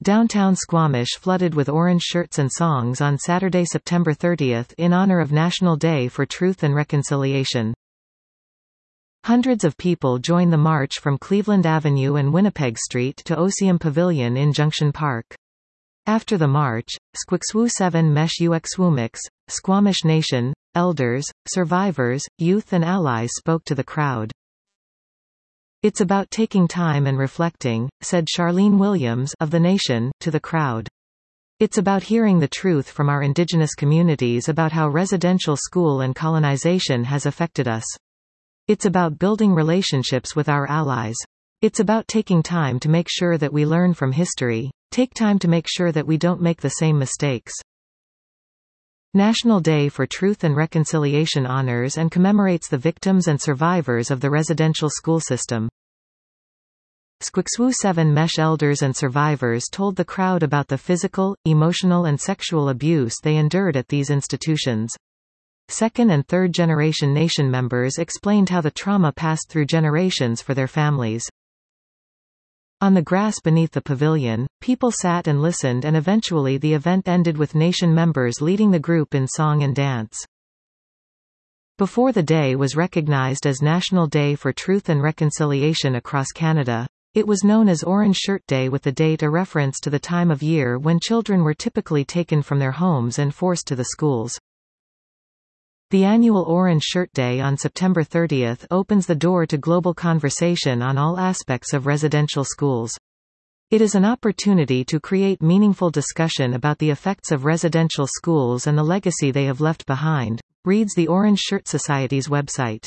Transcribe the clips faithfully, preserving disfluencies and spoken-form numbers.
Downtown Squamish flooded with orange shirts and songs on Saturday, September thirtieth in honor of National Day for Truth and Reconciliation. Hundreds of people join the march from Cleveland Avenue and Winnipeg Street to Oseum Pavilion in Junction Park. After the march, Squixwu seven Mesh Uxwumix, Squamish Nation, elders, survivors, youth and allies spoke to the crowd. "It's about taking time and reflecting," said Charlene Williams of The Nation, to the crowd. "It's about hearing the truth from our indigenous communities about how residential school and colonization has affected us. It's about building relationships with our allies. It's about taking time to make sure that we learn from history, take time to make sure that we don't make the same mistakes." National Day for Truth and Reconciliation honors and commemorates the victims and survivors of the residential school system. Squixwu seven Mesh elders and survivors told the crowd about the physical, emotional and sexual abuse they endured at these institutions. Second and third generation Nation members explained how the trauma passed through generations for their families. On the grass beneath the pavilion, people sat and listened, and eventually the event ended with Nation members leading the group in song and dance. Before the day was recognized as National Day for Truth and Reconciliation across Canada, it was known as Orange Shirt Day, with the date a reference to the time of year when children were typically taken from their homes and forced to the schools. The annual Orange Shirt Day on September thirtieth opens the door to global conversation on all aspects of residential schools. It is an opportunity to create meaningful discussion about the effects of residential schools and the legacy they have left behind, reads the Orange Shirt Society's website.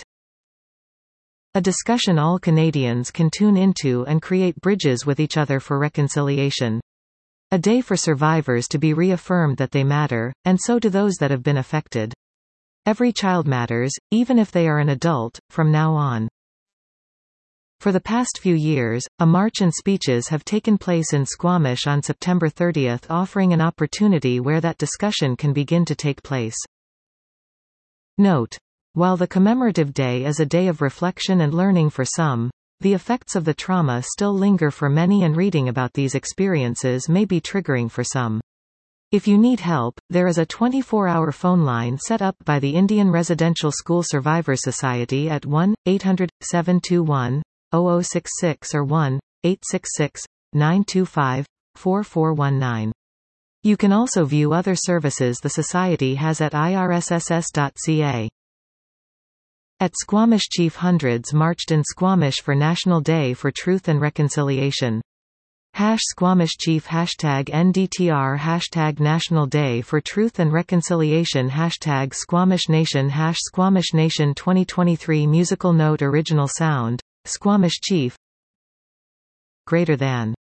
A discussion all Canadians can tune into and create bridges with each other for reconciliation. A day for survivors to be reaffirmed that they matter, and so do those that have been affected. Every child matters, even if they are an adult, from now on. For the past few years, a march and speeches have taken place in Squamish on September thirtieth, offering an opportunity where that discussion can begin to take place. Note: while the commemorative day is a day of reflection and learning for some, the effects of the trauma still linger for many, and reading about these experiences may be triggering for some. If you need help, there is a twenty-four hour phone line set up by the Indian Residential School Survivors Society at one eight hundred, seven two one, zero zero six six or one eight six six, nine two five, four four one nine. You can also view other services the Society has at I R S S S dot C A. At Squamish, Chief hundreds marched in Squamish for National Day for Truth and Reconciliation. Hash Squamish Chief Hashtag N D T R Hashtag National Day for Truth and Reconciliation Hashtag Squamish Nation Hash Squamish Nation twenty twenty-three Musical note: original sound, Squamish Chief. Greater than